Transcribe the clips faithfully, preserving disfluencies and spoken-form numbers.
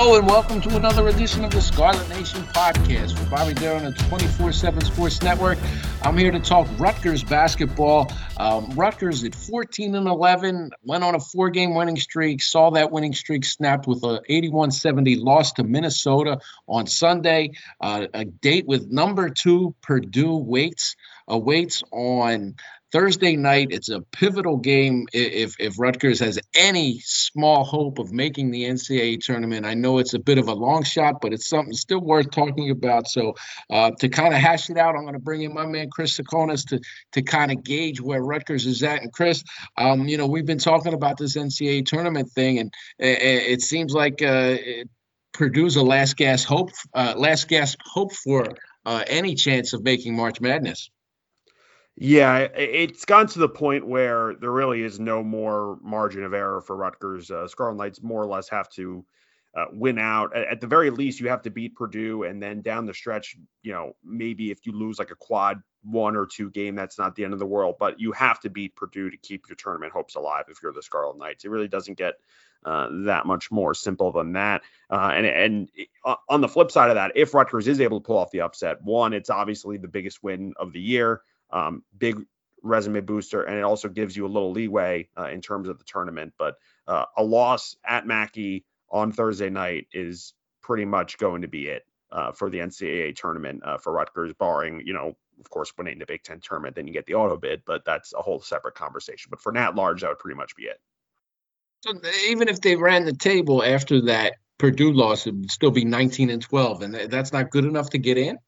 Hello and welcome to another edition of the Scarlet Nation podcast for Bobby Darin on the twenty-four seven Sports Network. I'm here to talk Rutgers basketball. Um, Rutgers at fourteen and eleven went on a four-game winning streak, saw that winning streak snapped with an eighty-one seventy loss to Minnesota on Sunday. Uh, a date with number two Purdue waits awaits on Thursday night. It's a pivotal game if if Rutgers has any small hope of making the N C double A tournament. I know it's a bit of a long shot, but it's something still worth talking about. So uh, to kind of hash it out, I'm going to bring in my man Chris Sakonis to to kind of gauge where Rutgers is at. And Chris, um, you know, we've been talking about this N C double A tournament thing, and it, it seems like uh, it, Purdue's a last gas hope, uh, last gas hope for uh, any chance of making March Madness. Yeah, it's gotten to the point where there really is no more margin of error for Rutgers. Uh, Scarlet Knights more or less have to uh, win out. At, at the very least, you have to beat Purdue, and then down the stretch, you know, maybe if you lose like a quad one or two game, that's not the end of the world. But you have to beat Purdue to keep your tournament hopes alive if you're the Scarlet Knights. It really doesn't get uh, that much more simple than that. Uh, and and on the flip side of that, if Rutgers is able to pull off the upset, one, it's obviously the biggest win of the year. Um, big resume booster, and it also gives you a little leeway uh, in terms of the tournament. But uh, a loss at Mackey on Thursday night is pretty much going to be it uh, for the N C double A tournament uh, for Rutgers, barring, you know, of course, winning the Big Ten tournament, then you get the auto bid, but that's a whole separate conversation. But for at large, that would pretty much be it. So even if they ran the table after that Purdue loss, it would still be nineteen and twelve, and that's not good enough to get in?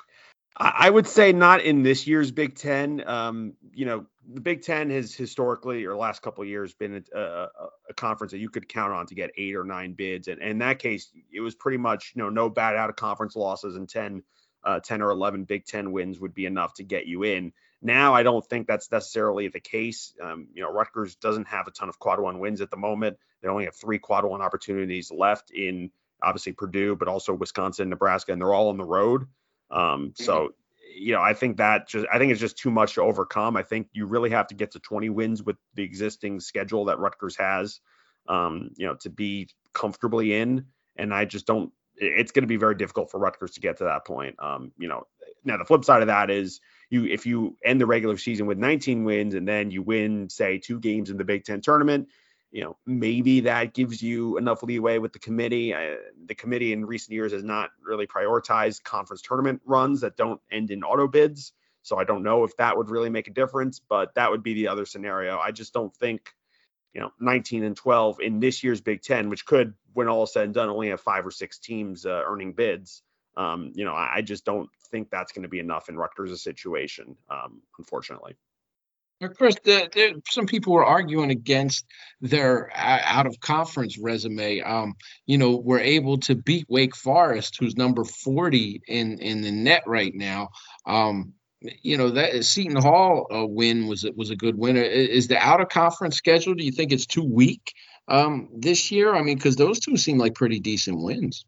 I would say not in this year's Big Ten. Um, you know, the Big Ten has historically, or last couple of years, been a, a, a conference that you could count on to get eight or nine bids. And, and in that case, it was pretty much, you know, no bad out of conference losses, and ten, uh, ten or eleven Big Ten wins would be enough to get you in. Now, I don't think that's necessarily the case. Um, you know, Rutgers doesn't have a ton of quad one wins at the moment. They only have three quad one opportunities left in, obviously, Purdue, but also Wisconsin, Nebraska, and they're all on the road. Um, so, you know, I think that just, I think it's just too much to overcome. I think you really have to get to twenty wins with the existing schedule that Rutgers has, um, you know, to be comfortably in. And I just don't, it's going to be very difficult for Rutgers to get to that point. Um, you know, now the flip side of that is you, if you end the regular season with nineteen wins and then you win, say, two games in the Big Ten tournament, you know, maybe that gives you enough leeway with the committee. Uh, the committee in recent years has not really prioritized conference tournament runs that don't end in auto bids. So I don't know if that would really make a difference, but that would be the other scenario. I just don't think, you know, nineteen and twelve in this year's Big Ten, which could, when all is said and done, only have five or six teams uh, earning bids. Um, you know, I, I just don't think that's going to be enough in Rutgers' situation, um, unfortunately. Chris, the, the, some people were arguing against their out of conference resume. Um, you know, we're able to beat Wake Forest, who's number forty in, in the net right now. Um, you know, that Seton Hall uh, win was was a good winner. Is the out of conference schedule, do you think it's too weak um, this year? I mean, because those two seem like pretty decent wins.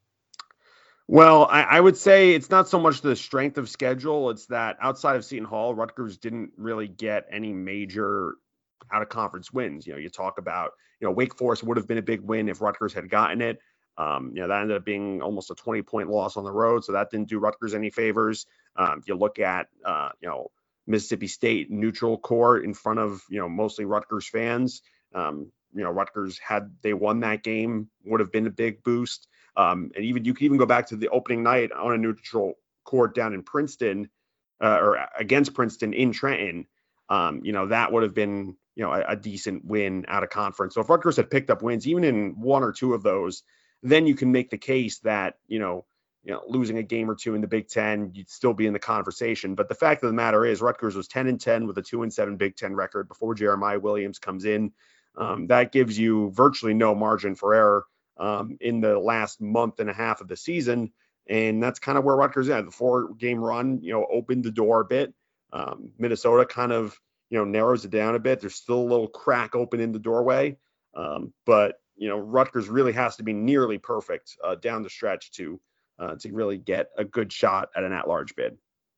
Well, I, I would say it's not so much the strength of schedule. It's that outside of Seton Hall, Rutgers didn't really get any major out of conference wins. You know, you talk about, you know, Wake Forest would have been a big win if Rutgers had gotten it. Um, you know, that ended up being almost a twenty point loss on the road. So that didn't do Rutgers any favors. Um, you look at, uh, you know, Mississippi State neutral court in front of, you know, mostly Rutgers fans. Um, you know, Rutgers, had they won that game, would have been a big boost. Um, and even you can even go back to the opening night on a neutral court down in Princeton uh, or against Princeton in Trenton. Um, you know, that would have been, you know, a, a decent win out of conference. So if Rutgers had picked up wins, even in one or two of those, then you can make the case that, you know, you know, losing a game or two in the Big Ten, you'd still be in the conversation. But the fact of the matter is Rutgers was ten and ten with a two and seven Big Ten record before Jeremiah Williams comes in. Um, that gives you virtually no margin for error um, in the last month and a half of the season. And that's kind of where Rutgers at. The four game run, you know, opened the door a bit. Um, Minnesota kind of, you know, narrows it down a bit. There's still a little crack open in the doorway. Um, but, you know, Rutgers really has to be nearly perfect uh, down the stretch to uh, to really get a good shot at an at-large bid.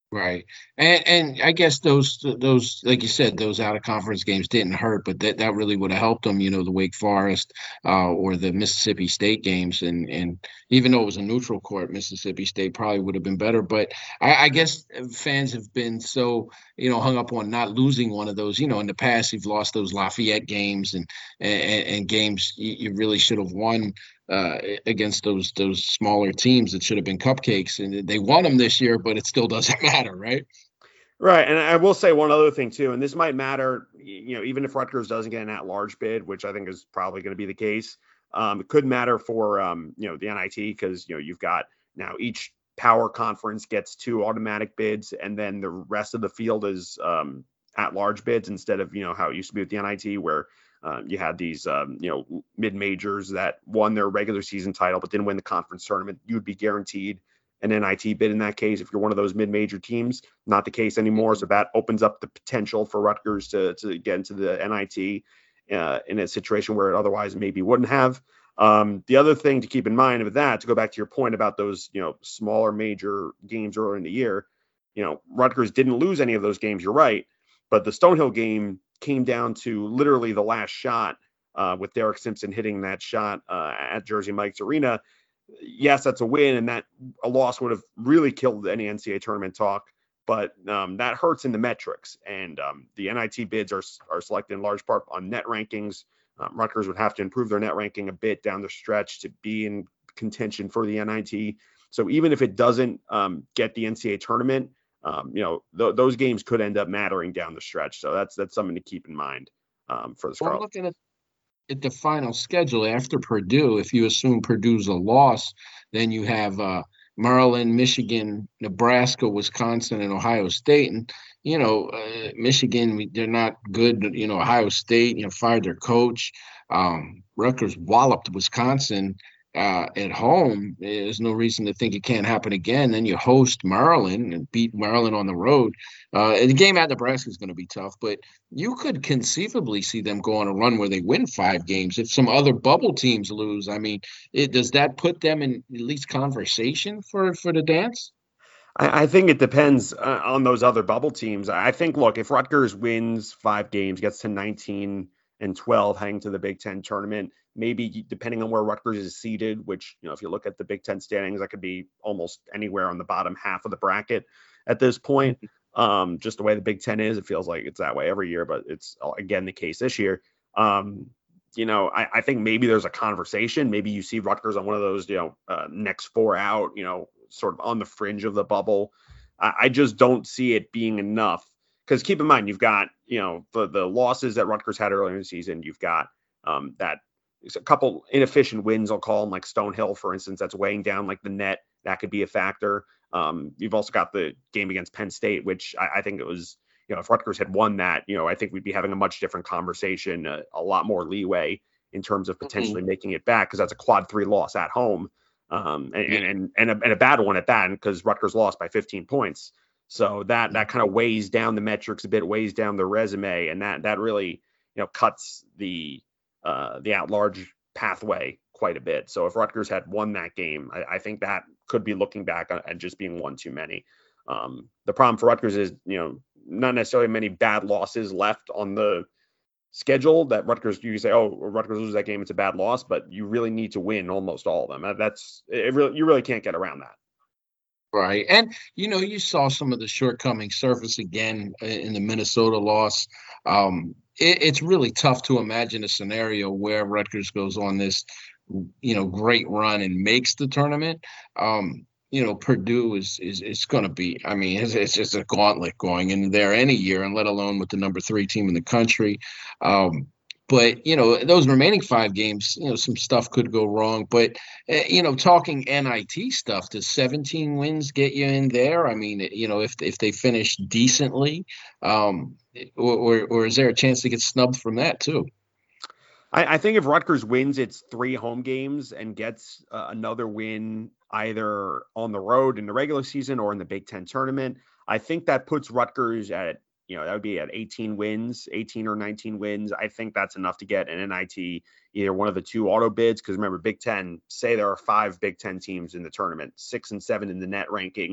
Right. And and I guess those those like you said, those out of conference games didn't hurt, but that, that really would have helped them, you know, the Wake Forest uh or the Mississippi State games. And and even though it was a neutral court, Mississippi State probably would have been better. But I, I guess fans have been so, you know, hung up on not losing one of those. You know, in the past you've lost those Lafayette games and and, and games you, you really should have won uh, against those those smaller teams that should have been cupcakes, and they won them this year, but it still doesn't matter, right? Right, and I will say one other thing too, and this might matter, you know, even if Rutgers doesn't get an at-large bid, which I think is probably going to be the case. Um, it could matter for um, you know, the N I T because you know you've got now each power conference gets two automatic bids, and then the rest of the field is um, at-large bids instead of you know how it used to be with the N I T where uh, you had these um, you know mid majors that won their regular season title but didn't win the conference tournament. You would be guaranteed an N I T bid in that case if you're one of those mid-major teams. Not the case anymore, so that opens up the potential for Rutgers to to get into the N I T uh, in a situation where it otherwise maybe wouldn't have. Um, the other thing to keep in mind with that, to go back to your point about those you know smaller major games earlier in the year, you know Rutgers didn't lose any of those games. You're right, but the Stonehill game came down to literally the last shot uh, with Derek Simpson hitting that shot uh, at Jersey Mike's Arena. Yes, that's a win, and that a loss would have really killed any N C A A tournament talk. But um, that hurts in the metrics, and um, the N I T bids are are selected in large part on net rankings. Um, Rutgers would have to improve their net ranking a bit down the stretch to be in contention for the N I T. So even if it doesn't um, get the N C A A tournament, um, you know th- those games could end up mattering down the stretch. So that's that's something to keep in mind um, for the Well, I'm Scarlet. looking at at the final schedule after Purdue. If you assume Purdue's a loss, then you have uh, Maryland, Michigan, Nebraska, Wisconsin, and Ohio State. And you know, uh, Michigan, they're not good. You know, Ohio State, you know, fired their coach. Um, Rutgers walloped Wisconsin uh, at home. There's no reason to think it can't happen again. Then you host Maryland and beat Maryland on the road. Uh, and the game at Nebraska is going to be tough, but you could conceivably see them go on a run where they win five games if some other bubble teams lose. I mean, it, does that put them in at least conversation for for the dance? I, I think it depends uh, on those other bubble teams. I think, look, if Rutgers wins five games, gets to nineteen and twelve, heading to the Big Ten tournament, maybe depending on where Rutgers is seated, which, you know, if you look at the Big Ten standings, that could be almost anywhere on the bottom half of the bracket at this point. Um, just the way the Big Ten is, it feels like it's that way every year, but it's again the case this year. Um, you know, I, I think maybe there's a conversation. Maybe you see Rutgers on one of those, you know, uh, next four out, you know, sort of on the fringe of the bubble. I, I just don't see it being enough because keep in mind, you've got, you know, the, the losses that Rutgers had earlier in the season. You've got um, that a couple inefficient wins, I'll call them, like Stonehill, for instance, that's weighing down like the net. That could be a factor. Um, you've also got the game against Penn State, which I, I think it was, you know, if Rutgers had won that, you know, I think we'd be having a much different conversation, uh, a lot more leeway in terms of potentially Mhm. making it back because that's a quad three loss at home, um, and, and and and a, and a bad one at that because Rutgers lost by fifteen points. So that that kind of weighs down the metrics a bit, weighs down the resume, and that that really you know cuts the uh, the at-large pathway quite a bit. So if Rutgers had won that game, I, I think that could be looking back at just being one too many. Um, the problem for Rutgers is, you know, not necessarily many bad losses left on the schedule that Rutgers, you say, oh, Rutgers loses that game, it's a bad loss, but you really need to win almost all of them. That's it really, you really can't get around that. Right. And, you know, you saw some of the shortcomings surface again uh, in the Minnesota loss. Um, it, it's really tough to imagine a scenario where Rutgers goes on this, you know, great run and makes the tournament. Um, you know, Purdue is is is going to be, I mean, it's, it's just a gauntlet going in there any year, and let alone with the number three team in the country. Um, but, you know, those remaining five games, you know, some stuff could go wrong. But uh, you know, talking N I T stuff, does seventeen wins get you in there? I mean, you know, if if they finish decently, um, or, or or is there a chance to get snubbed from that too? I, I think if Rutgers wins its three home games and gets uh, another win either on the road in the regular season or in the Big Ten tournament, I think that puts Rutgers at, you know, that would be at eighteen wins, eighteen or nineteen wins. I think that's enough to get an N I T, either one of the two auto bids. Because remember, Big Ten, say there are five Big Ten teams in the tournament, six and seven in the net rankings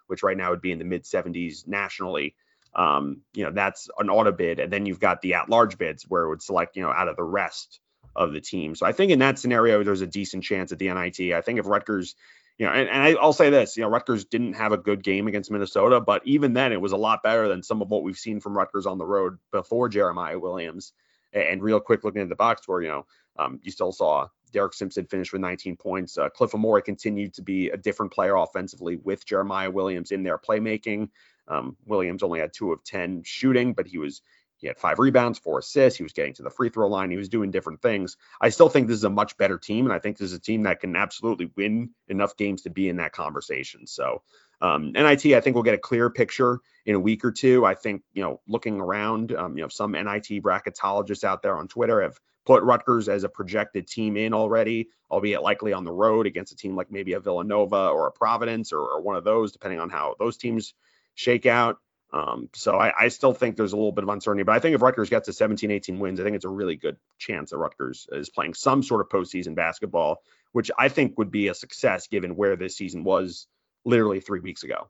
which right now would be in the mid seventies nationally. Um, you know, that's an auto bid. And then you've got the at-large bids where it would select, you know, out of the rest of the team. So I think in that scenario, there's a decent chance at the N I T. I think if Rutgers, you know, and, and I, I'll say this, you know, Rutgers didn't have a good game against Minnesota, but even then it was a lot better than some of what we've seen from Rutgers on the road before Jeremiah Williams. And, and real quick, looking at the box score, you know, um, you still saw Derek Simpson finish with nineteen points. Uh, Cliff Amore continued to be a different player offensively with Jeremiah Williams in their playmaking. Um, Williams only had two of ten shooting, but he was he had five rebounds, four assists. He was getting to the free throw line. He was doing different things. I still think this is a much better team, and I think this is a team that can absolutely win enough games to be in that conversation. So um, N I T, I think we'll get a clear picture in a week or two. I think, you know, looking around, um, you know, some N I T bracketologists out there on Twitter have put Rutgers as a projected team in already, albeit likely on the road against a team like maybe a Villanova or a Providence or, or one of those, depending on how those teams shake out. Um, so I, I still think there's a little bit of uncertainty, but I think if Rutgers gets to seventeen, eighteen wins, I think it's a really good chance that Rutgers is playing some sort of postseason basketball, which I think would be a success given where this season was literally three weeks ago.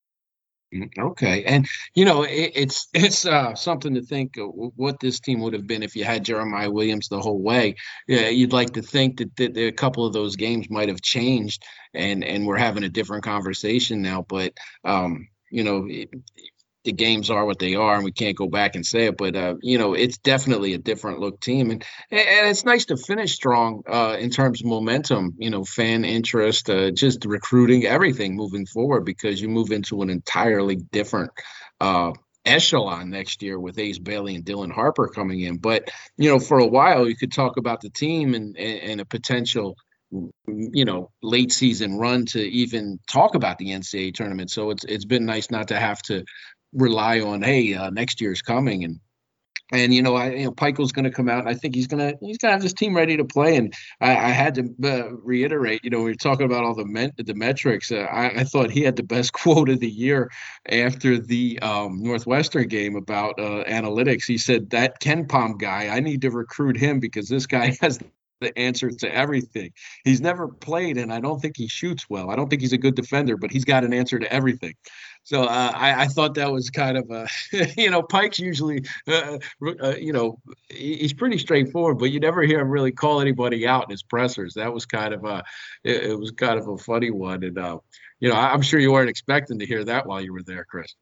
Okay. And, you know, it, it's it's uh, something to think of what this team would have been if you had Jeremiah Williams the whole way. Yeah, you'd like to think that, that a couple of those games might have changed and, and we're having a different conversation now. But, um, you know, it, the games are what they are and we can't go back and say it. But, uh, you know, it's definitely a different look team. And and it's nice to finish strong uh, in terms of momentum, you know, fan interest, uh, just recruiting, everything moving forward, because you move into an entirely different uh, echelon next year with Ace Bailey and Dylan Harper coming in. But, you know, for a while you could talk about the team and, and, and a potential, you know, late season run to even talk about the N C double A tournament. So it's it's been nice not to have to rely on, hey, uh, next year's coming. And, and, you know, I, you know, Pikiell's going to come out and I think he's going to, he's going to have this team ready to play. And I, I had to uh, reiterate, you know, we were talking about all the men, the metrics. Uh, I, I thought he had the best quote of the year after the um, Northwestern game about uh, analytics. He said, that KenPom guy, I need to recruit him because this guy has the answer to everything. He's never played, and I don't think he shoots well. I don't think he's a good defender, but he's got an answer to everything. So uh, I, I thought that was kind of a, you know, Pike's usually, uh, uh, you know, he's pretty straightforward, but you never hear him really call anybody out in his pressers. That was kind of a, it, it was kind of a funny one. And, uh, you know, I'm sure you weren't expecting to hear that while you were there, Chris.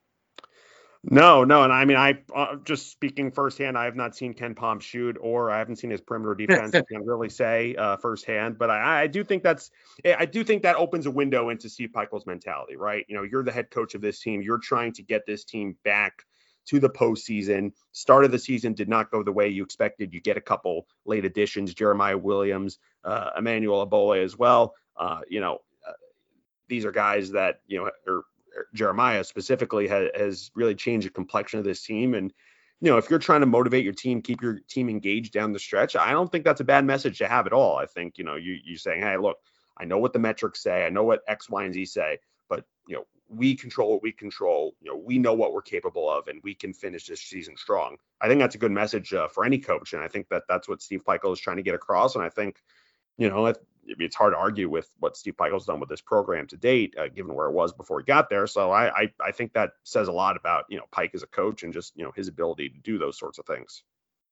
No, no. And I mean, I uh, just speaking firsthand, I have not seen KenPom shoot, or I haven't seen his perimeter defense. I can't really say uh, firsthand, but I, I do think that's, I do think that opens a window into Steve Pikiell's mentality, right? You know, you're the head coach of this team. You're trying to get this team back to the postseason. Start of the season did not go the way you expected. You get a couple late additions, Jeremiah Williams, uh, Emmanuel Abole as well. Uh, you know, uh, these are guys that, you know, are, Jeremiah specifically has, has really changed the complexion of this team. And, you know, if you're trying to motivate your team, keep your team engaged down the stretch, I don't think that's a bad message to have at all. I think, you know, you, you saying, hey, look, I know what the metrics say. I know what X, Y, and Z say, but, you know, we control what we control. You know, we know what we're capable of, and we can finish this season strong. I think that's a good message uh, for any coach. And I think that that's what Steve Pikiell is trying to get across. And I think, you know, it, it's hard to argue with what Steve Pikiell's done with this program to date, uh, given where it was before he got there. So I, I I think that says a lot about, you know, Pike as a coach and just, you know, his ability to do those sorts of things.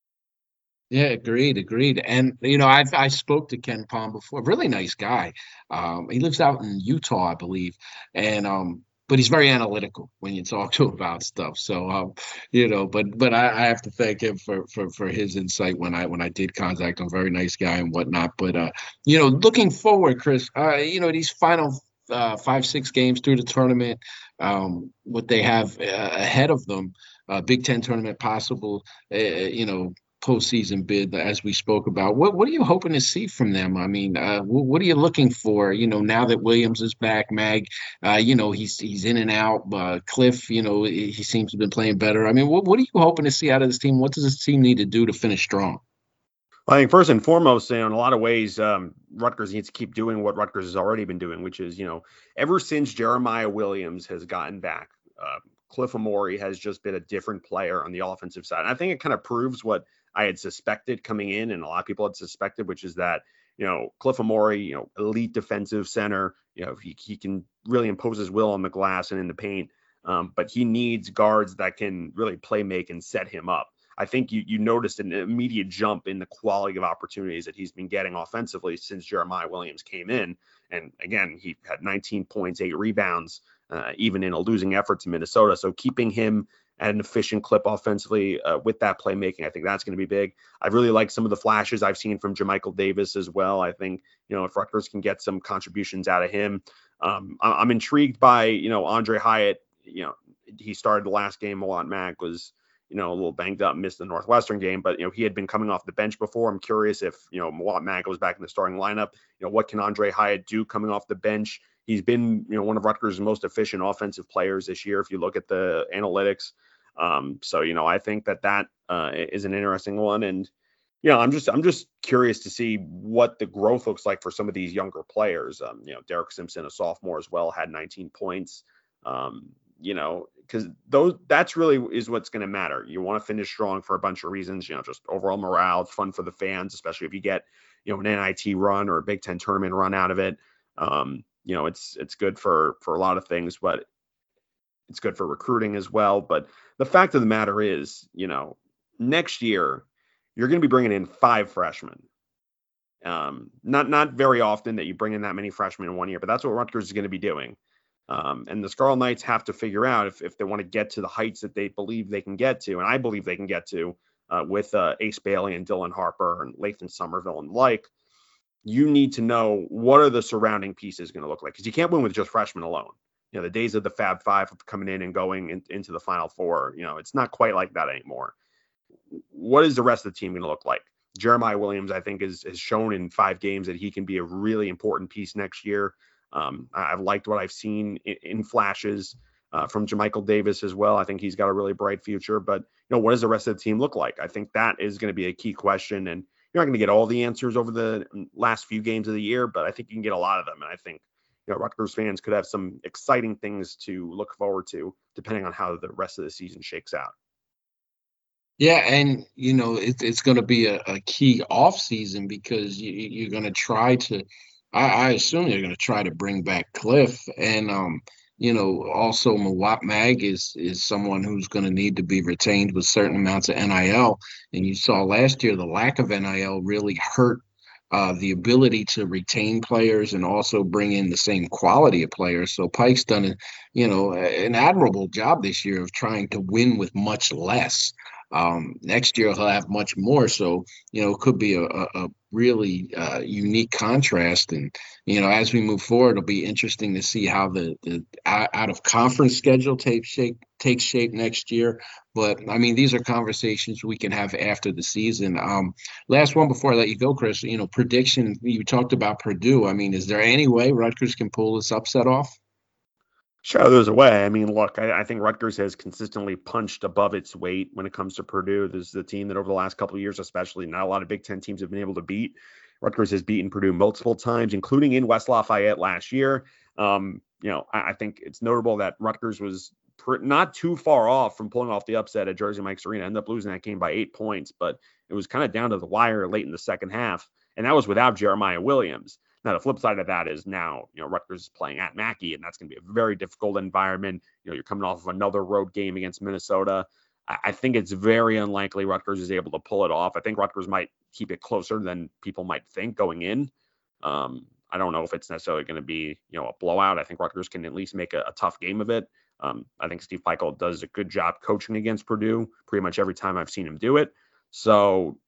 Yeah, agreed, agreed. And, you know, I I spoke to KenPom before, really nice guy. Um, he lives out in Utah, I believe. And, um, but he's very analytical when you talk to him about stuff. So, um, you know, but but I, I have to thank him for, for for his insight when I when I did contact him. Very nice guy and whatnot. But uh, you know, looking forward, Chris, uh, you know, these final uh, five six games through the tournament, um, what they have uh, ahead of them, uh, Big Ten tournament possible, uh, you know. Postseason bid, as we spoke about. What what are you hoping to see from them? I mean, uh, what, what are you looking for? You know, now that Williams is back, Mag, uh, you know, he's he's in and out. Uh, Cliff, you know, he seems to have been playing better. I mean, what what are you hoping to see out of this team? What does this team need to do to finish strong? I think first and foremost, you know, in a lot of ways, um, Rutgers needs to keep doing what Rutgers has already been doing, which is, you know, ever since Jeremiah Williams has gotten back, uh, Cliff Amore has just been a different player on the offensive side. And I think it kind of proves what I had suspected coming in, and a lot of people had suspected, which is that, You know, Cliff Amore, you know, elite defensive center. You know, he, he can really impose his will on the glass and in the paint. Um, but he needs guards that can really play make and set him up. I think you you noticed an immediate jump in the quality of opportunities that he's been getting offensively since Jeremiah Williams came in. And again, he had nineteen points, eight rebounds, uh, even in a losing effort to Minnesota. So keeping him at an efficient clip offensively uh, with that playmaking, I think that's going to be big. I really like some of the flashes I've seen from JaMychal Davis as well. I think, you know, if Rutgers can get some contributions out of him, um, I'm intrigued by, you know, Andre Hyatt. You know, he started the last game. Mawot Mag was, you know, a little banged up, missed the Northwestern game, but, you know, he had been coming off the bench before. I'm curious if, you know, Mawot Mag goes back in the starting lineup. You know, what can Andre Hyatt do coming off the bench? He's been, you know, one of Rutgers' most efficient offensive players this year, if you look at the analytics. Um, so, you know, I think that that uh, is an interesting one. And, you know, I'm just I'm just curious to see what the growth looks like for some of these younger players. Um, you know, Derek Simpson, a sophomore as well, had nineteen points. Um, you know, because those that's really is what's going to matter. You want to finish strong for a bunch of reasons, you know, just overall morale. It's fun for the fans, especially if you get, you know, an N I T run or a Big Ten tournament run out of it. Um, you know, it's it's good for for a lot of things, but it's good for recruiting as well. But the fact of the matter is, you know, next year you're going to be bringing in five freshmen. Um, not not very often that you bring in that many freshmen in one year, but that's what Rutgers is going to be doing. Um, and the Scarlet Knights have to figure out if, if they want to get to the heights that they believe they can get to, and I believe they can get to uh, with uh, Ace Bailey and Dylan Harper and Lathan Somerville and the like. You need to know what are the surrounding pieces going to look like, because you can't win with just freshmen alone. You know, the days of the Fab Five of coming in and going in, into the Final Four, you know, it's not quite like that anymore. What is the rest of the team going to look like? Jeremiah Williams, I think, is, has shown in five games that he can be a really important piece next year. Um, I've liked what I've seen in, in flashes uh, from JaMychal Davis as well. I think he's got a really bright future. But, you know, what does the rest of the team look like? I think that is going to be a key question. And you're not going to get all the answers over the last few games of the year, but I think you can get a lot of them. And I think, you know, Rutgers fans could have some exciting things to look forward to, depending on how the rest of the season shakes out. Yeah, and you know it, it's going to be a, a key off season because you, you're going to try to. I, I assume you're going to try to bring back Cliff, and um, you know, also Mawot Mag is is someone who's going to need to be retained with certain amounts of N I L. And you saw last year the lack of N I L really hurt uh, the ability to retain players and also bring in the same quality of players. So Pike's done, a, you know, an admirable job this year of trying to win with much less. Um, next year he'll have much more, so you know it could be a, a, a really uh, unique contrast. And you know, as we move forward, it'll be interesting to see how the, the out of conference schedule takes shape takes shape next year. But I mean, these are conversations we can have after the season. Um, last one before I let you go, Chris. You know, prediction. You talked about Purdue. I mean, is there any way Rutgers can pull this upset off? Sure, there's a way. I mean, look, I, I think Rutgers has consistently punched above its weight when it comes to Purdue. This is the team that over the last couple of years, especially, not a lot of Big Ten teams have been able to beat. Rutgers has beaten Purdue multiple times, including in West Lafayette last year. Um, you know, I, I think it's notable that Rutgers was pr- not too far off from pulling off the upset at Jersey Mike's Arena. Ended up losing that game by eight points, but it was kind of down to the wire late in the second half, and that was without Jeremiah Williams. Now, the flip side of that is now, you know, Rutgers is playing at Mackey, and that's going to be a very difficult environment. You know, you're coming off of another road game against Minnesota. I, I think it's very unlikely Rutgers is able to pull it off. I think Rutgers might keep it closer than people might think going in. Um, I don't know if it's necessarily going to be, you know, a blowout. I think Rutgers can at least make a, a tough game of it. Um, I think Steve Pikiell does a good job coaching against Purdue pretty much every time I've seen him do it. So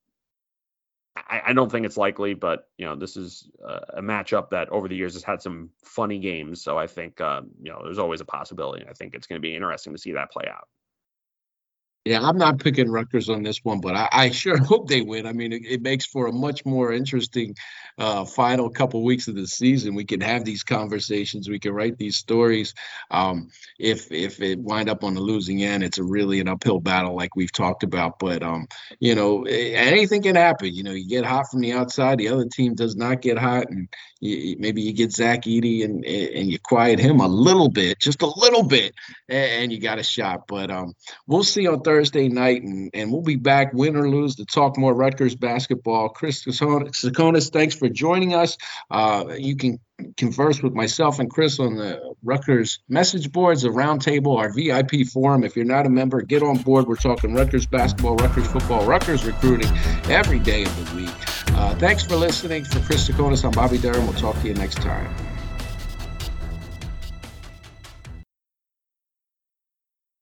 I, I don't think it's likely, but, you know, this is a, a matchup that over the years has had some funny games. So I think, uh, you know, there's always a possibility. I think it's going to be interesting to see that play out. Yeah, I'm not picking Rutgers on this one, but I, I sure hope they win. I mean, it, it makes for a much more interesting uh, final couple weeks of the season. We can have these conversations. We can write these stories. Um, if if it wind up on the losing end, it's a really an uphill battle like we've talked about. But, um, you know, anything can happen. You know, you get hot from the outside. The other team does not get hot. And you, maybe you get Zach Edey and, and you quiet him a little bit, just a little bit, and, and you got a shot. But um, we'll see on Thursday. Thursday night, and, and we'll be back, win or lose, to talk more Rutgers basketball. Chris Tsakonas, thanks for joining us. Uh, you can converse with myself and Chris on the Rutgers message boards, the Roundtable, our V I P forum. If you're not a member, get on board. We're talking Rutgers basketball, Rutgers football, Rutgers recruiting every day of the week. Uh, thanks for listening. For Chris Tsakonas, I'm Bobby Durham. We'll talk to you next time.